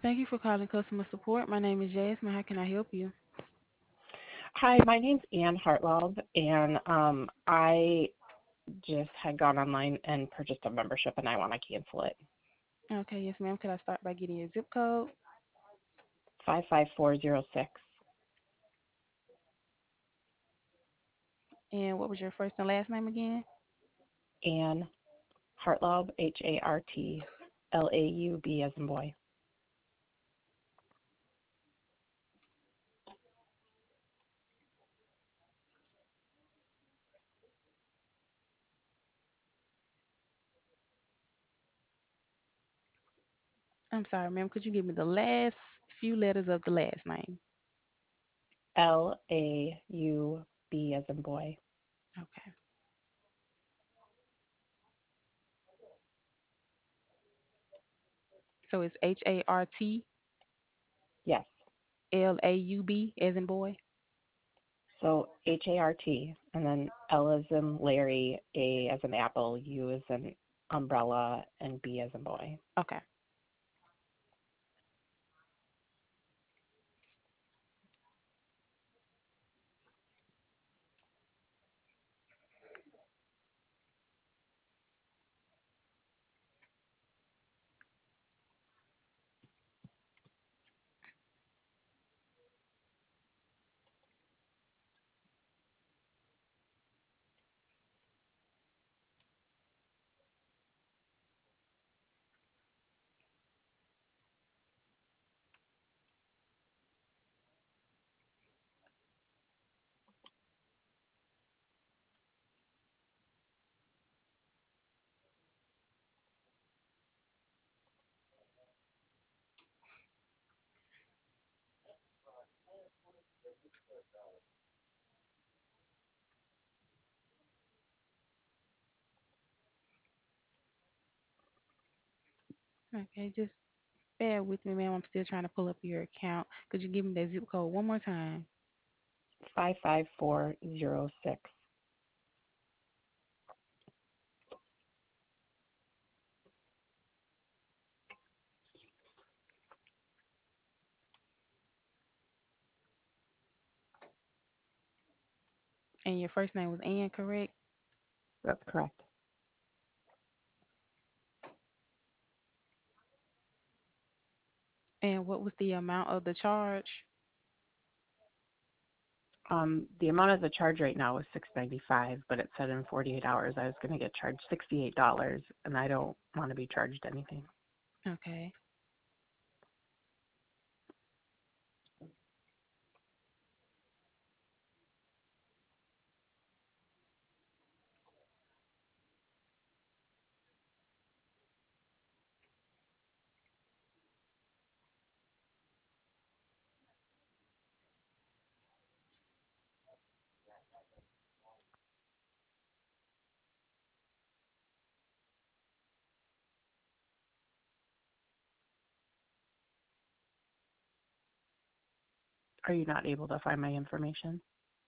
Thank you for calling customer support. My name is Jasmine. How can I help you? Hi, my name's Ann Hartlove, and I just had gone online and purchased a membership, and I want to cancel it. Okay, yes, ma'am. Could I start by getting your zip code? 55406. And what was your first and last name again? Ann Hartlaub, Hartlaub as in boy. I'm sorry, ma'am. Could you give me the last few letters of the last name? Laub as in boy. Okay. So it's Yes. HARTLAUB as in boy. So Hart, and then L as in Larry, A as in apple, U as in umbrella, and B as in boy. Okay. Okay, just bear with me, ma'am. I'm still trying to pull up your account. Could you give me that zip code one more time? 55406. And your first name was Ann, correct? That's correct. And what was the amount of the charge? The amount of the charge right now is $6.95, but it said in 48 hours I was going to get charged $68, and I don't want to be charged anything. Okay. Are you not able to find my information?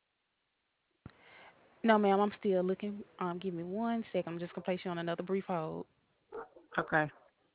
No, ma'am. I'm still looking. Give me one second. I'm just gonna place you on another brief hold. Okay.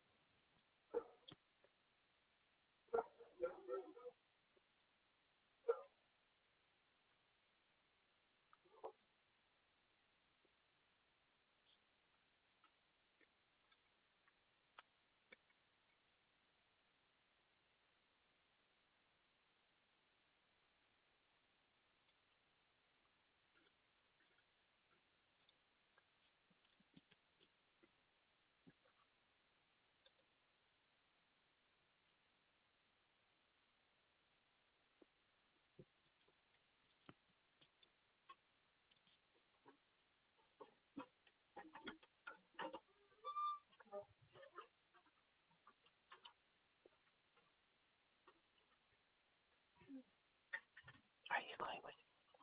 Are you going with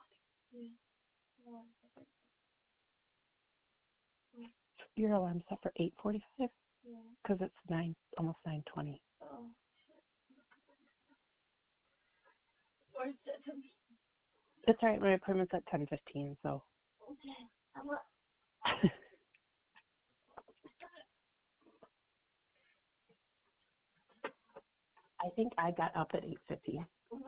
your alarm set for 8:45? Because it's almost 9:20. It's all right. My appointment's at 10:15, so. I think I got up at 8:50.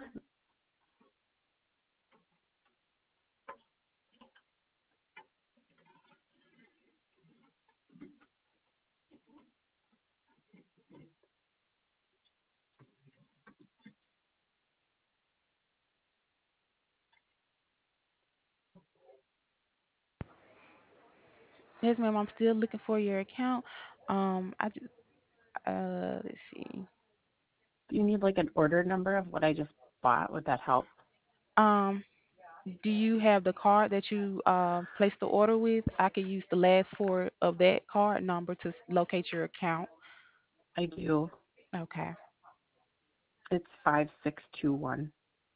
Yes, ma'am. I'm still looking for your account. I just let's see. Do you need like an order number of what I just bought? Would that help? Um, do you have the card that you placed the order with? I could use the last four of that card number to locate your account. I do. Okay. It's 5621.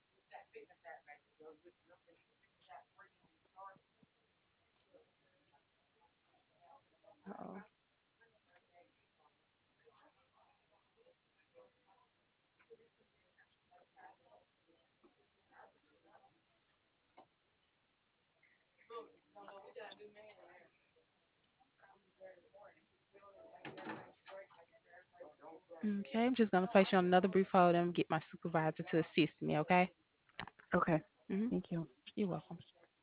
Uh-oh. Okay, I'm just gonna place you on another brief hold and get my supervisor to assist me. Okay. Okay. Mhm. Thank you. You're welcome.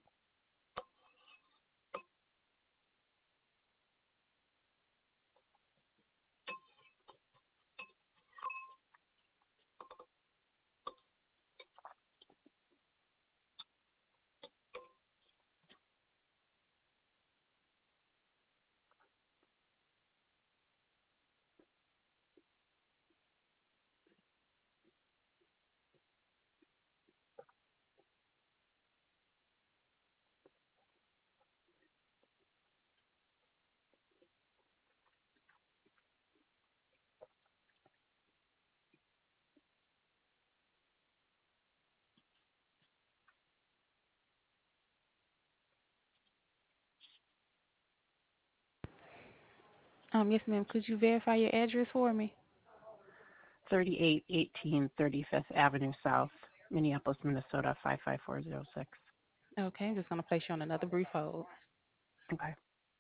Yes, ma'am. Could you verify your address for me? 3818 35th Avenue South, Minneapolis, Minnesota 55406. Okay, I'm just gonna place you on another brief hold. Okay.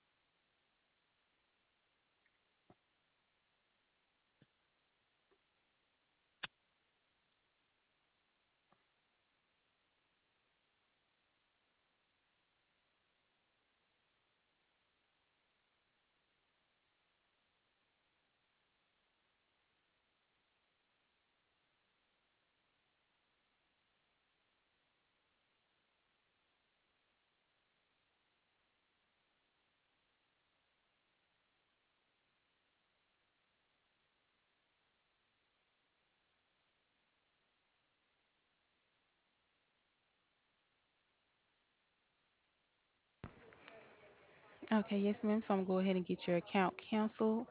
Okay, yes, ma'am. So I'm gonna go ahead and get your account canceled.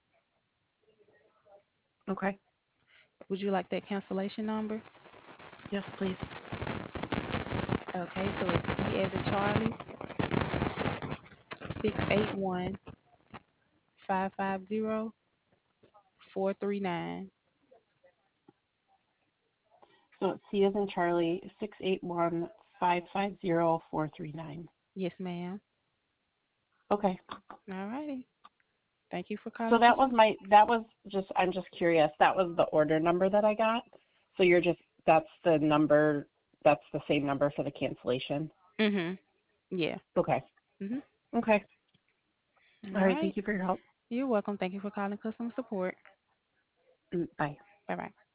Okay. Would you like that cancellation number? Yes, please. Okay, so it's C as in Charlie, 681-550-439. So it's C as in Charlie, 681-550-439. Yes, ma'am. Okay. All righty. Thank you for So calling. that was just, I'm just curious. That was the order number that I got. So that's the number, that's the same number for the cancellation. Mhm. Yeah. Okay. Mhm. Okay. All All right. right. Thank you for your help. You're welcome. Thank you for calling customer support. Bye. Bye bye.